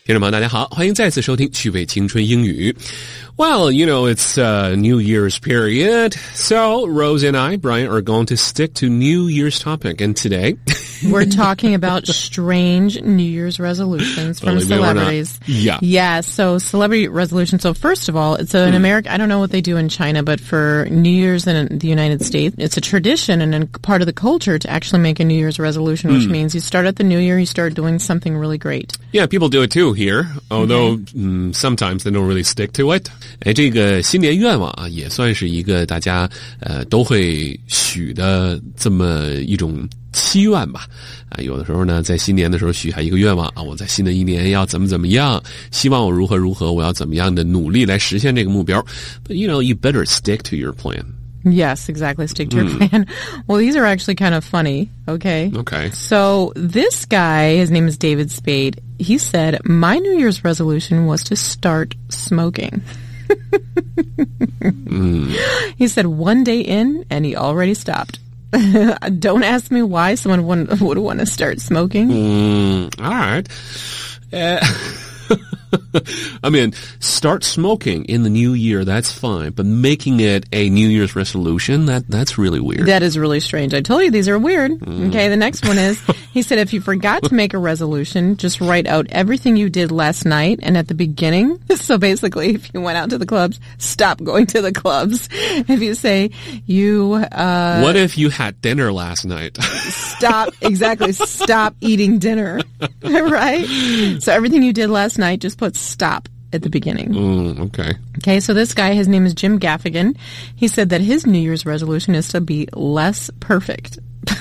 听众朋友大家好，欢迎再次收听趣味青春英语。Well, it's New Year's period, so Rose and I, Brian, are going to stick to New Year's topic. And today, we're talking about strange New Year's resolutions from celebrities. Yeah, so celebrity resolutions. So first of all, it's an American, I don't know what they do in China, but for New Year's in the United States, it's a tradition and a part of the culture to actually make a New Year's resolution, which means you start at the New Year, you start doing something really great. Yeah, people do it too here, although sometimes they don't really stick to it. 这个新年愿望啊，也算是一个大家都会许的这么一种期愿吧。有的时候呢，在新年的时候许下一个愿望啊，我在新的一年要怎么样，希望我如何，我要怎么样的努力来实现这个目标。But you better stick to your plan. Yes, exactly. Stick to your plan. Well, these are actually kind of funny. Okay. So this guy, his name is David Spade. He said, my New Year's resolution was to start smoking. He said one day in, and he already stopped. Don't ask me why someone would want to start smoking. All right. I mean, start smoking in the new year, that's fine. But making it a New Year's resolution, that's really weird. That is really strange. I told you these are weird. Okay, the next one is, he said, if you forgot to make a resolution, just write out everything you did last night and at the beginning. So basically, if you went out to the clubs, stop going to the clubs. If you say you... what if you had dinner last night? Stop eating dinner. Right? So everything you did last night, just put stop at the beginning. Okay, so this guy, his name is Jim Gaffigan. He said that his New Year's resolution is to be less perfect.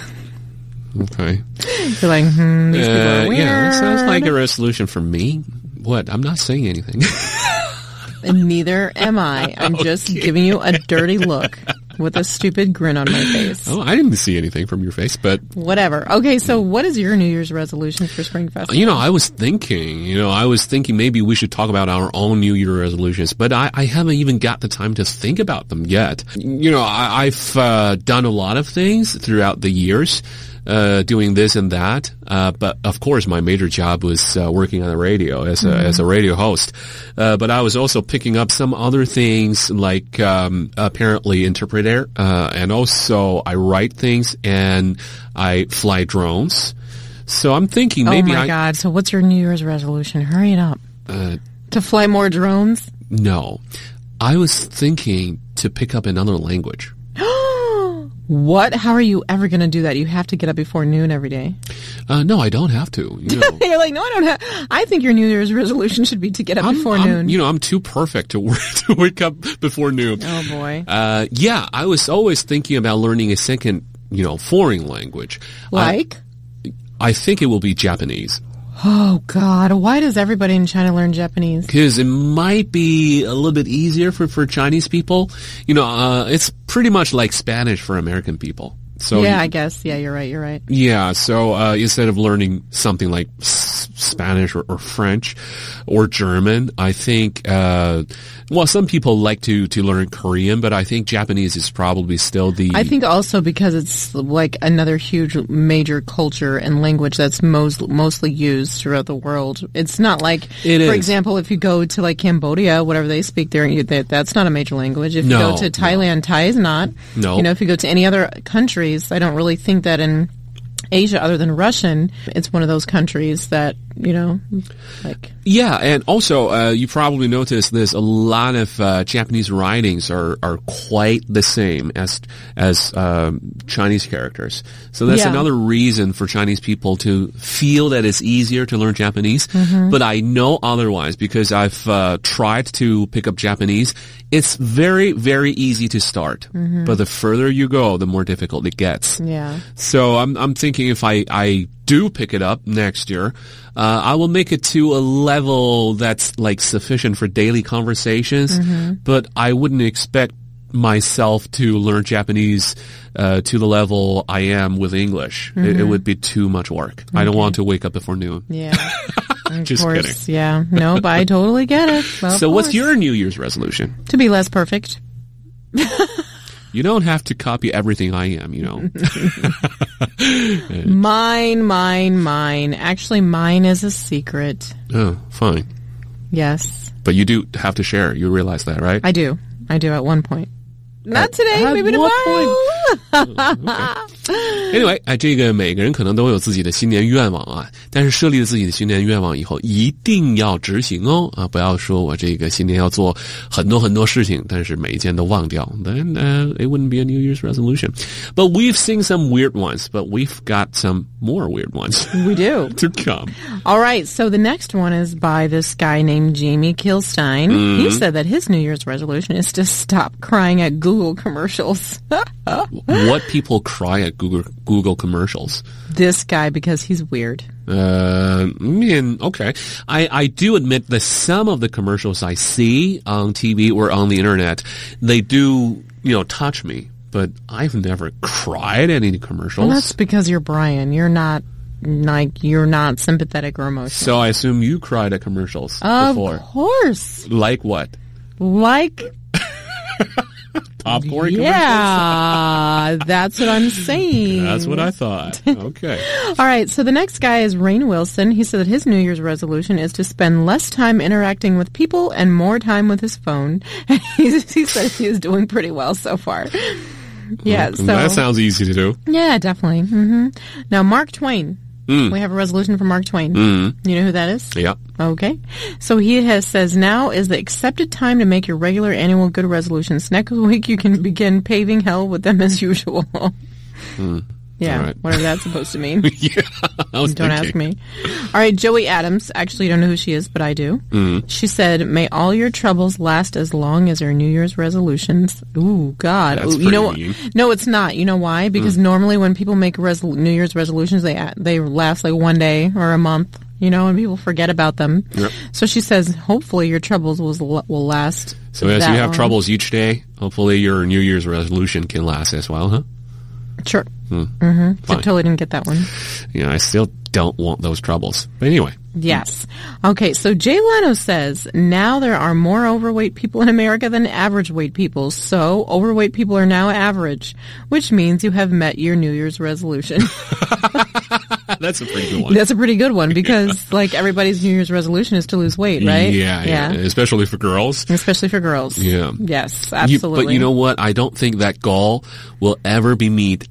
Okay. You're like, these people are weird. Yeah, sounds like a resolution for me. What? I'm not saying anything. And neither am I. I'm just giving you a dirty look with a stupid grin on my face. Oh, I didn't see anything from your face, but... Whatever. Okay, so what is your New Year's resolution for Spring Festival? I was thinking maybe we should talk about our own New Year resolutions, but I haven't even got the time to think about them yet. I've done a lot of things throughout the years. Doing this and that. But of course my major job was working on the radio as a radio host. But I was also picking up some other things like apparently interpreter, and also I write things and I fly drones. So I'm thinking maybe Oh my God. So what's your New Year's resolution? Hurry it up. To fly more drones? No. I was thinking to pick up another language. What? How are you ever going to do that? You have to get up before noon every day. No, I don't have to. You're like, no, I don't have. I think your New Year's resolution should be to get up before noon. I'm too perfect to wake up before noon. Oh boy. Yeah, I was always thinking about learning a second, foreign language. Like? I think it will be Japanese. Oh, God. Why does everybody in China learn Japanese? Because it might be a little bit easier for Chinese people. It's pretty much like Spanish for American people. So yeah, I guess. Yeah, you're right. Yeah, so instead of learning something like Spanish or French or German, I think, some people like to learn Korean, but I think Japanese is probably still I think also because it's like another huge major culture and language that's mostly used throughout the world. It's not like, for example, if you go to like Cambodia, whatever they speak there, that's not a major language. If you go to Thailand, Thai is not. No. If you go to any other countries, I don't really think that in Asia, other than Russian, it's one of those countries that, like... Yeah, and also, you probably noticed there's a lot of Japanese writings are quite the same as Chinese characters. So that's another reason for Chinese people to feel that it's easier to learn Japanese. But I know otherwise because I've tried to pick up Japanese. It's very, very easy to start. But the further you go, the more difficult it gets. Yeah. So I'm thinking if I do pick it up next year, I will make it to a level that's like sufficient for daily conversations, but I wouldn't expect myself to learn Japanese to the level I am with English. It would be too much work. I don't want to wake up before noon. Yeah. Just kidding. Yeah. No, but I totally get it. Well, so what's your New Year's resolution? To be less perfect. You don't have to copy everything I am, you know. Mine. Actually, mine is a secret. Oh, fine. Yes. But you do have to share. You realize that, right? I do at one point. Not today, maybe tomorrow. Anyway, 这个每个人可能都有自己的新年愿望啊，但是设立了自己的新年愿望以后，一定要执行哦啊！不要说我这个新年要做很多事情，但是每一件都忘掉。Then it wouldn't be a New Year's resolution. But we've seen some weird ones, but we've got some more weird ones. We do. To come. All right, so the next one is by this guy named Jamie Kilstein. He said that his New Year's resolution is to stop crying at Google commercials. What people cry at Google commercials? This guy, because he's weird. Okay. I do admit that some of the commercials I see on TV or on the internet, they do, touch me. But I've never cried at any commercials. Well, that's because you're Brian. You're not sympathetic or emotional. So I assume you cried at commercials before. Of course. Like what? Like popcorn commercials? Yeah, that's what I'm saying. That's what I thought. Okay. All right, so the next guy is Rainn Wilson. He said that his New Year's resolution is to spend less time interacting with people and more time with his phone. He said he is doing pretty well so far. Yeah, so that sounds easy to do. Yeah, definitely. Now, Mark Twain. We have a resolution from Mark Twain. You know who that is? Yeah. Okay. So he says, now is the accepted time to make your regular annual good resolutions. Next week you can begin paving hell with them as usual. Yeah, right. Whatever that's supposed to mean. Yeah, Don't ask me. All right, Joey Adams. Actually, you don't know who she is, but I do. She said, may all your troubles last as long as your New Year's resolutions. Ooh, God. That's pretty mean. No, it's not. You know why? Because normally when people make New Year's resolutions, they last like one day or a month, and people forget about them. Yep. So she says, hopefully your troubles will last. So as you have troubles each day, hopefully your New Year's resolution can last as well, huh? Sure. I totally didn't get that one. Yeah, I still don't want those troubles. But anyway. Yes. Okay, so Jay Leno says, now there are more overweight people in America than average weight people, so overweight people are now average, which means you have met your New Year's resolution. That's a pretty good one. That's a pretty good one because, everybody's New Year's resolution is to lose weight, right? Yeah. Especially for girls. Especially for girls. Yeah. Yes, absolutely. But you know what? I don't think that goal will ever be met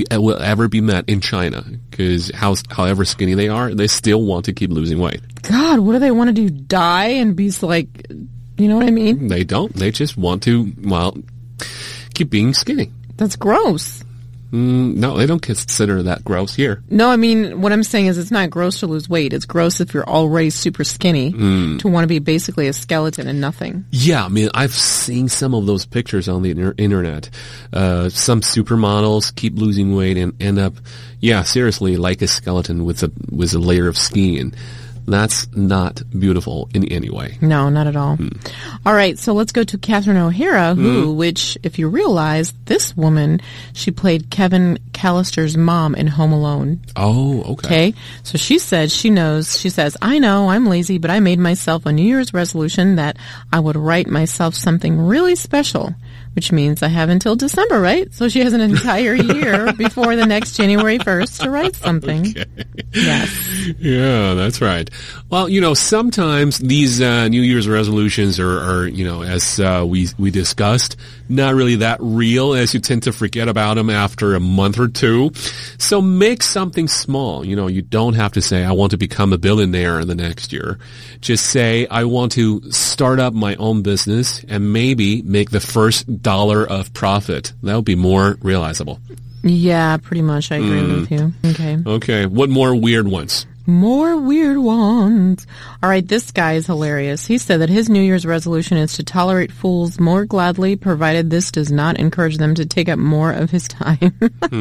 in China because however skinny they are, they still want to keep losing weight. God, what do they want to do? Die and be like, you know what I mean? They don't. They just want to, keep being skinny. That's gross. No, they don't consider that gross here. No, I mean, what I'm saying is it's not gross to lose weight. It's gross if you're already super skinny to want to be basically a skeleton and nothing. Yeah, I mean, I've seen some of those pictures on the internet. Some supermodels keep losing weight and end up, seriously, like a skeleton with a layer of skin. That's not beautiful in any way. No, not at all. All right, so let's go to Catherine O'Hara, which, if you realize, this woman, she played Kevin Callister's mom in Home Alone. Oh, okay. So she says, I know, I'm lazy, but I made myself a New Year's resolution that I would write myself something really special, which means I have until December, right? So she has an entire year before the next January 1st to write something. Okay. Yes. Yeah, that's right. Well, sometimes these New Year's resolutions are as we discussed, not really that real, as you tend to forget about them after a month or two. So make something small. You don't have to say, I want to become a billionaire in the next year. Just say, I want to start up my own business and maybe make the first dollar of profit. That would be more realizable. Yeah, pretty much. I agree with you. Okay. What more weird ones? More weird ones. All right, this guy is hilarious. He said that his New Year's resolution is to tolerate fools more gladly, provided this does not encourage them to take up more of his time.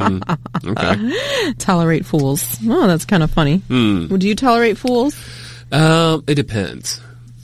Okay. Tolerate fools. Oh, that's kind of funny. Would you tolerate fools? It depends.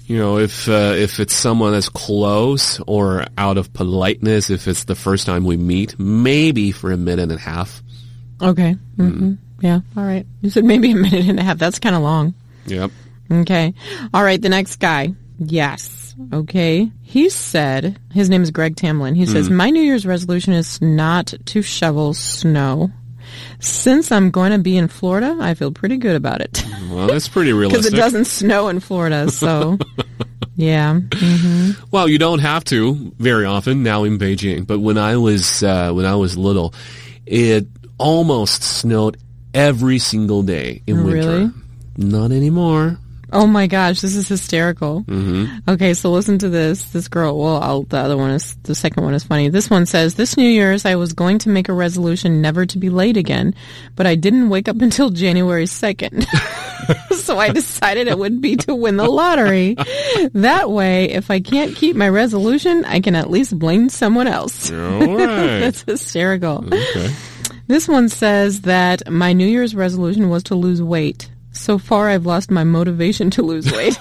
If it's someone that's close or out of politeness, if it's the first time we meet, maybe for a minute and a half. Okay. Yeah, all right. You said maybe a minute and a half. That's kind of long. Yep. Okay. All right, the next guy. Yes. Okay. He said, his name is Greg Tamlin. He says, my New Year's resolution is not to shovel snow. Since I'm going to be in Florida, I feel pretty good about it. Well, that's pretty realistic. Because it doesn't snow in Florida, so... Yeah. Mm-hmm. Well, you don't have to very often now in Beijing, but when I was little, it almost snowed every single day in winter. Really? Not anymore. Oh my gosh, this is hysterical. Mm-hmm. Okay, so listen to this. This girl, the second one is funny. This one says, this New Year's I was going to make a resolution never to be late again, but I didn't wake up until January 2nd. So I decided it would be to win the lottery. That way, if I can't keep my resolution, I can at least blame someone else. All right. That's hysterical. Okay. This one says that my New Year's resolution was to lose weight. So far, I've lost my motivation to lose weight.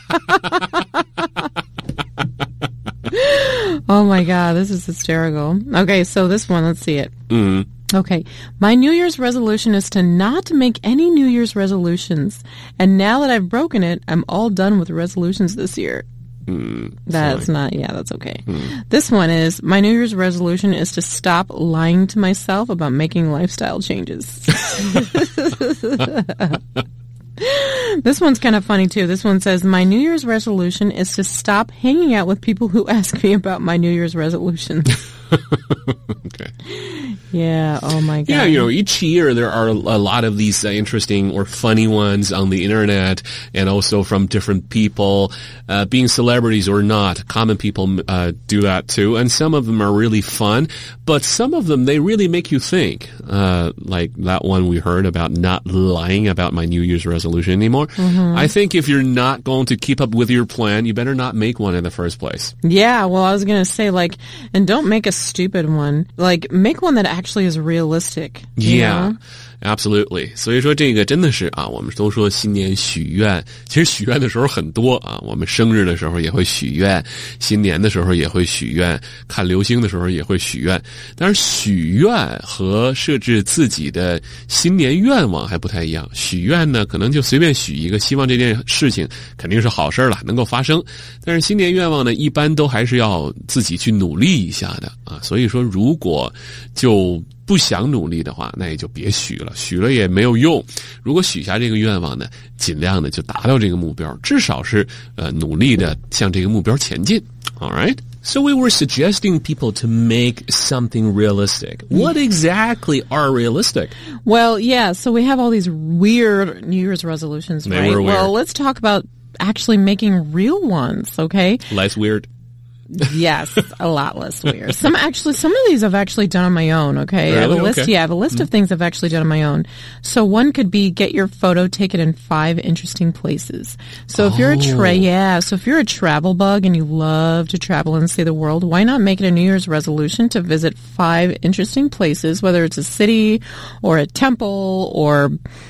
Oh my God, this is hysterical. Okay, so this one, let's see it. Mm-hmm. Okay, my New Year's resolution is to not make any New Year's resolutions. And now that I've broken it, I'm all done with resolutions this year. That's okay. This one is, my New Year's resolution is to stop lying to myself about making lifestyle changes. This one's kind of funny too. This one says, my New Year's resolution is to stop hanging out with people who ask me about my New Year's resolutions. Okay. Yeah, oh my God. Yeah, each year there are a lot of these interesting or funny ones on the internet and also from different people, being celebrities or not. Common people do that too, and some of them are really fun, but some of them, they really make you think, like that one we heard about not lying about my New Year's resolution anymore. Mm-hmm. I think if you're not going to keep up with your plan, you better not make one in the first place. Yeah, well, I was going to say, and don't make a stupid one. Make one that actually is realistic. Yeah, absolutely. 所以说这个真的是啊，我们都说新年许愿，其实许愿的时候很多啊，我们生日的时候也会许愿，新年的时候也会许愿，看流星的时候也会许愿。但是许愿和设置自己的新年愿望还不太一样。许愿呢，可能就随便许一个，希望这件事情肯定是好事了，能够发生。但是新年愿望呢，一般都还是要自己去努力一下的啊。所以说，如果就不想努力的话，那也就别许了，许了也没有用。如果许下这个愿望呢，尽量的就达到这个目标，至少是努力的向这个目标前进。All right? So we were suggesting people to make something realistic. What exactly are realistic? Well, yeah, so we have all these weird New Year's resolutions, right? They were weird. Well, let's talk about actually making real ones, okay? Less weird. Yes, a lot less weird. Some of these I've actually done on my own, okay? Really? I have a list, okay. Yeah, I have a list of things I've actually done on my own. So one could be get your photo taken in 5 interesting places. So if you're if you're a travel bug and you love to travel and see the world, why not make it a New Year's resolution to visit 5 interesting places, whether it's a city or a temple or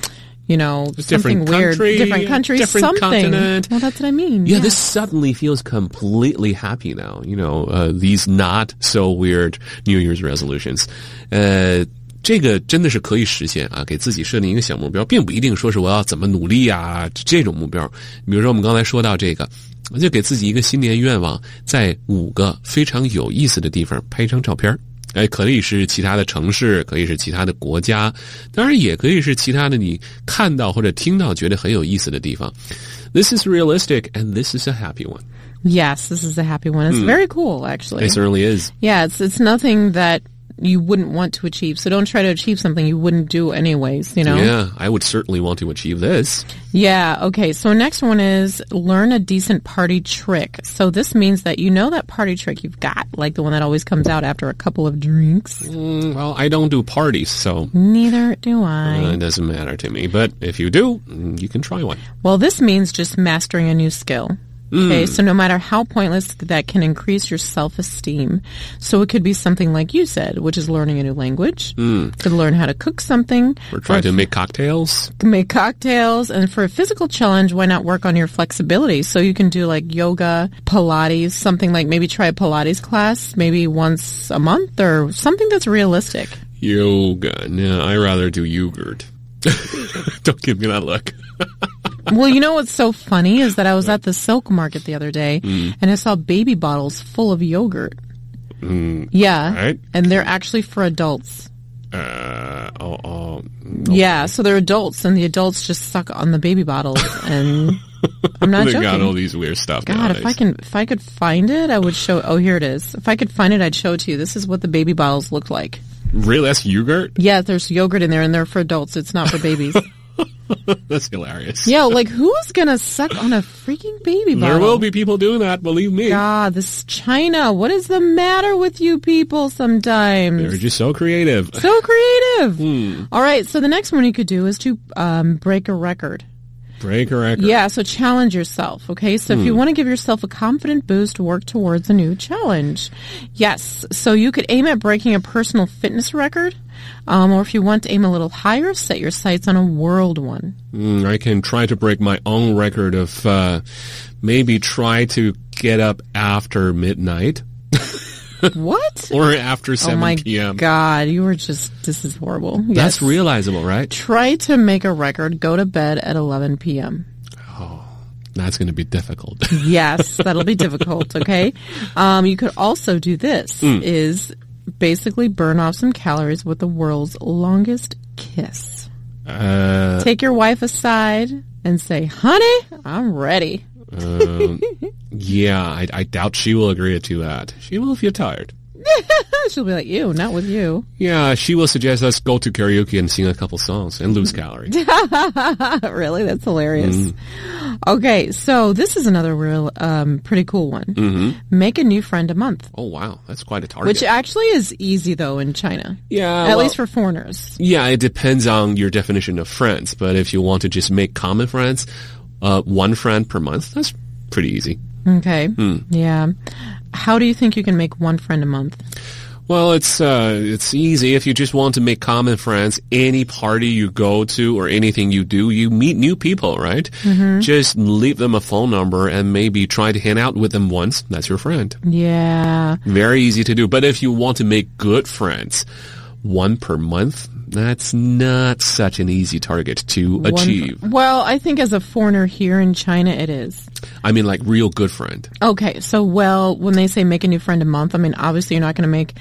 something weird, different countries, different something. Continent. Well, that's what I mean. Yeah, this suddenly feels completely happy now. These not so weird New Year's resolutions. 这个真的是可以实现啊！给自己设定一个小目标，并不一定说是我要怎么努力啊这种目标。比如说我们刚才说到这个，我就给自己一个新年愿望，在5个非常有意思的地方拍一张照片。可以是其他的城市，可以是其他的国家，当然也可以是其他的你看到或者听到觉得很有意思的地方。This is realistic, and this is a happy one. Yes, this is a happy one. It's very cool, actually. It certainly is. Yeah, it's nothing that you wouldn't want to achieve. So don't try to achieve something you wouldn't do anyways, Yeah, I would certainly want to achieve this. Yeah, okay. So next one is learn a decent party trick. So this means that that party trick you've got, like the one that always comes out after a couple of drinks. Well, I don't do parties, so... Neither do I. It doesn't matter to me. But if you do, you can try one. Well, this means just mastering a new skill. Okay, so no matter how pointless, that can increase your self-esteem. So it could be something like you said, which is learning a new language. Could learn how to cook something. Or try to make cocktails. Make cocktails. And for a physical challenge, why not work on your flexibility? So you can do like yoga, Pilates, something like maybe try a Pilates class, maybe once a month or something that's realistic. Yoga. No, I rather do yogurt. Don't give me that look. Well, you know what's so funny is that I was at the Silk Market the other day and I saw baby bottles full of yogurt. Yeah. Right? And they're actually for adults. Okay. Yeah, so they're adults and the adults just suck on the baby bottles and I'm not joking. They got all these weird stuff God, nowadays. if I could find it, I would show. Oh, here it is. If I could find it, I'd show it to you. This is what the baby bottles look like. Really? That's yogurt? Yeah, there's yogurt in there and they're for adults. It's not for babies. That's hilarious. Yeah, like who's gonna suck on a freaking baby bottle? There will be people doing that, believe me. God, this is China. What is the matter with you people sometimes? They're just so creative. So creative. All right, so the next one you could do is to break a record. Break a record. Yeah, so challenge yourself, okay? So if you want to give yourself a confident boost, work towards a new challenge. Yes, so you could aim at breaking a personal fitness record, or if you want to aim a little higher, set your sights on a world one. I can try to break my own record of maybe try to get up after midnight. What? Or after 7 p.m. Oh my God, you were just, this is horrible. Yes. That's realizable, right? Try to make a record, go to bed at 11 p.m. Oh, that's going to be difficult. Yes, that'll be difficult, okay? You could also do this, is basically burn off some calories with the world's longest kiss. Take your wife aside and say, honey, I'm ready. Yeah, I doubt she will agree to that. She will feel tired. She'll be like, ew, not with you. Yeah, she will suggest us go to karaoke and sing a couple songs and lose calories. Really? That's hilarious. Okay, so this is another real, pretty cool one. Make a new friend a month. Oh, wow. That's quite a target. Which actually is easy, though, in China. Yeah. At least for foreigners. Yeah, it depends on your definition of friends. But if you want to just make common friends, one friend per month, that's pretty easy. Okay. Yeah. How do you think you can make one friend a month? Well, it's easy. If you just want to make common friends, any party you go to or anything you do, you meet new people, right? Just leave them a phone number and maybe try to hang out with them once. That's your friend. Yeah. Very easy to do. But if you want to make good friends, one per month, that's not such an easy target to achieve. Well, I think as a foreigner here in China, it is. I mean, like real good friend. Okay, so when they say make a new friend a month, I mean, obviously you're not going to make,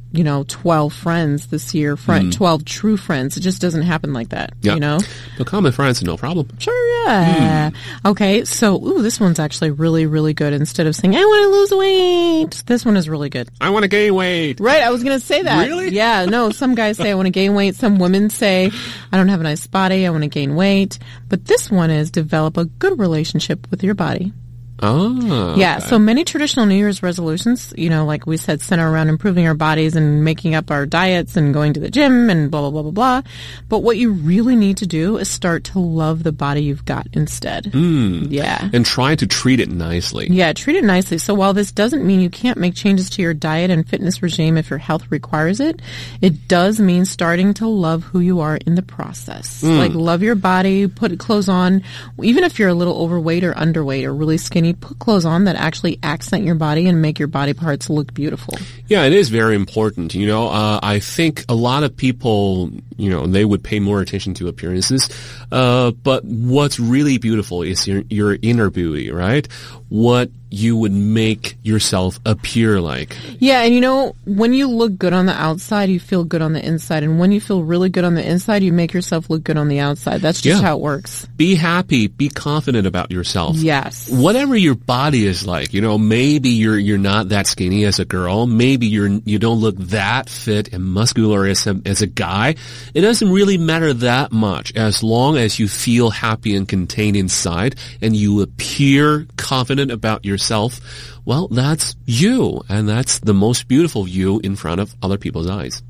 12 friends this year, 12 true friends. It just doesn't happen like that, But common friends, no problem. Sure, yeah. Okay, so, this one's actually really, really good. Instead of saying, I want to lose weight, this one is really good. I want to gain weight. Right, I was going to say that. Really? Yeah, no, some guys say I want to gain weight. Some women say I don't have a nice body, I want to gain weight. But this one is develop a good relationship with your body. Oh. Yeah, okay. so many traditional New Year's resolutions, like we said, center around improving our bodies and making up our diets and going to the gym and blah, blah, blah, blah, blah. But what you really need to do is start to love the body you've got instead. Yeah. And try to treat it nicely. Yeah, treat it nicely. So while this doesn't mean you can't make changes to your diet and fitness regime if your health requires it, it does mean starting to love who you are in the process. Like love your body, put clothes on, even if you're a little overweight or underweight or really skinny, put clothes on that actually accent your body and make your body parts look beautiful. Yeah, it is very important. I think a lot of people, they would pay more attention to appearances. But what's really beautiful is your inner beauty, right? What you would make yourself appear like. Yeah, and when you look good on the outside, you feel good on the inside. And when you feel really good on the inside, you make yourself look good on the outside. That's just how it works. Be happy. Be confident about yourself. Yes. Whatever your body is like, maybe you're not that skinny as a girl. Maybe you don't look that fit and muscular as a guy. It doesn't really matter that much as long as you feel happy and contained inside and you appear confident about yourself. Well, that's you, and that's the most beautiful you in front of other people's eyes.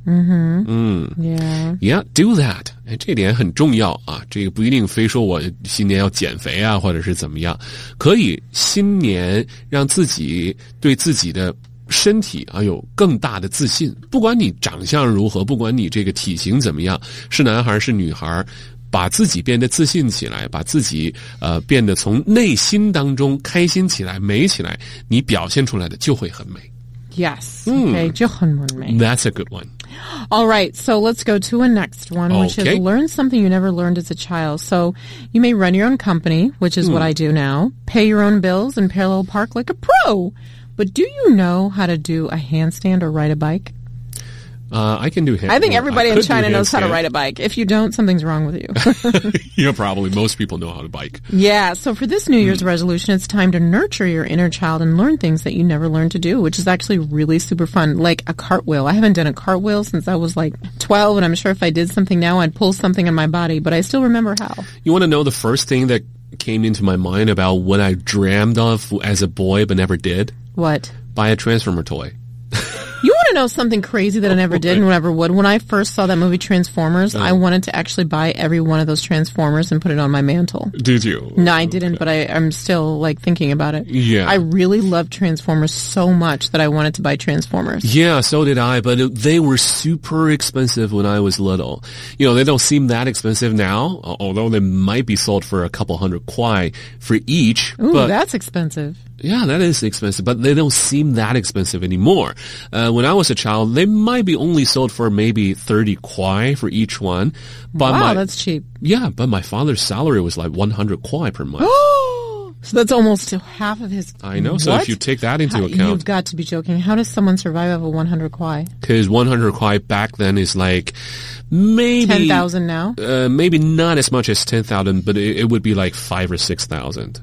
Yeah, do that. 这点很重要啊，这个不一定非说我新年要减肥啊，或者是怎么样，可以新年让自己对自己的身体有更大的自信。不管你长相如何，不管你这个体型怎么样，是男孩是女孩，把自己变得自信起来，把自己变得从内心当中开心起来、美起来，你表现出来的就会很美。 Yes. Okay, 就很美。 That's a good one. All right, so let's go to a next one, which is learn something you never learned as a child. So you may run your own company, which is what I do now, pay your own bills, and parallel park like a pro. But do you know how to do a handstand or ride a bike? I can do handstand. I think everybody in China knows how to ride a bike. If you don't, something's wrong with you. Yeah, probably. Most people know how to bike. Yeah, so for this New Year's resolution, it's time to nurture your inner child and learn things that you never learned to do, which is actually really super fun, like a cartwheel. I haven't done a cartwheel since I was like 12, and I'm sure if I did something now, I'd pull something in my body, but I still remember how. You want to know the first thing that came into my mind about what I dreamed of as a boy but never did? What? Buy a Transformer toy. You want to know something crazy that I never did and never would? When I first saw that movie Transformers, I wanted to actually buy every one of those Transformers and put it on my mantle. Did you? No, I didn't, but I'm still like thinking about it. Yeah. I really loved Transformers so much that I wanted to buy Transformers. Yeah, so did I, but they were super expensive when I was little. You know, they don't seem that expensive now, although they might be sold for a couple hundred kwai for each. Ooh, that's expensive. Yeah, that is expensive, but they don't seem that expensive anymore. When I was a child, they might be only sold for maybe 30 kwai for each one. But wow, that's cheap. Yeah, but my father's salary was like 100 kwai per month. So that's almost half of his... I know, so if you take that into account... You've got to be joking. How does someone survive off of 100 kwai? Because 100 kwai back then is like maybe... 10,000 now? Maybe not as much as 10,000, but it would be like 5,000 or 6,000.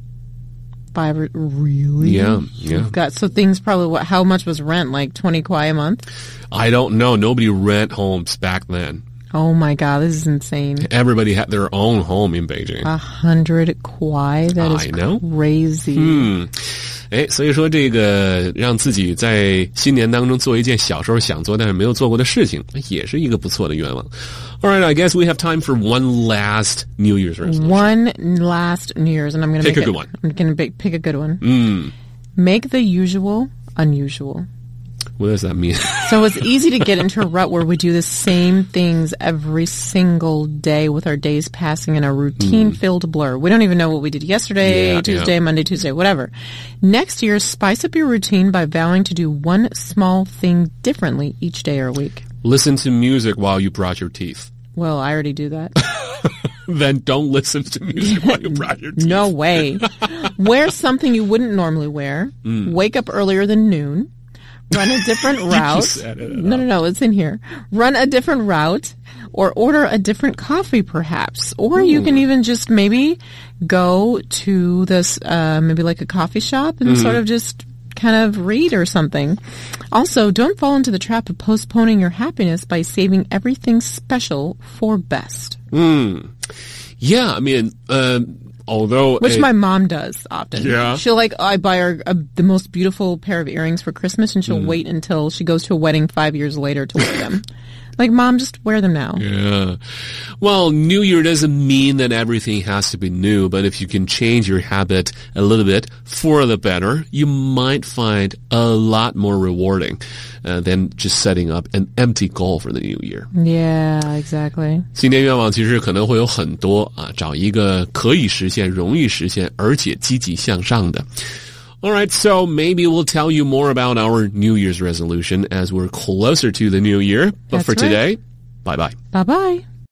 Really? Yeah. So things probably, how much was rent? Like 20 kwai a month? I don't know. Nobody rent homes back then. Oh my God, this is insane. Everybody had their own home in Beijing. 100 kwai? That is crazy. 所以说这个让自己在新年当中做一件小时候想做但是没有做过的事情，也是一个不错的愿望。All right, I guess we have time for one last New Year's resolution. One last New Year's, and I'm going to pick a good one. I'm going to pick a good one. Make the usual unusual. What does that mean? So it's easy to get into a rut where we do the same things every single day with our days passing in a routine-filled blur. We don't even know what we did yesterday, Tuesday, Monday, Tuesday, whatever. Next year, spice up your routine by vowing to do one small thing differently each day or week. Listen to music while you brush your teeth. Well, I already do that. Then don't listen to music while you brush your teeth. No way. Wear something you wouldn't normally wear. Wake up earlier than noon. Run a different route. No, it's in here. Run a different route or order a different coffee perhaps. Or you can even just maybe go to this, maybe like a coffee shop and sort of just kind of read or something. Also, don't fall into the trap of postponing your happiness by saving everything special for best. Yeah, I mean, although... Which my mom does often. Yeah. She'll I buy her the most beautiful pair of earrings for Christmas and she'll wait until she goes to a wedding 5 years later to wear them. Like, Mom, just wear them now. Yeah. Well, New Year doesn't mean that everything has to be new, but if you can change your habit a little bit for the better, you might find a lot more rewarding than just setting up an empty goal for the new year. Yeah, exactly. 新年愿望其实可能会有很多啊，找一个可以实现、容易实现，而且积极向上的。All right, so maybe we'll tell you more about our New Year's resolution as we're closer to the new year. But for today, bye-bye. Bye-bye.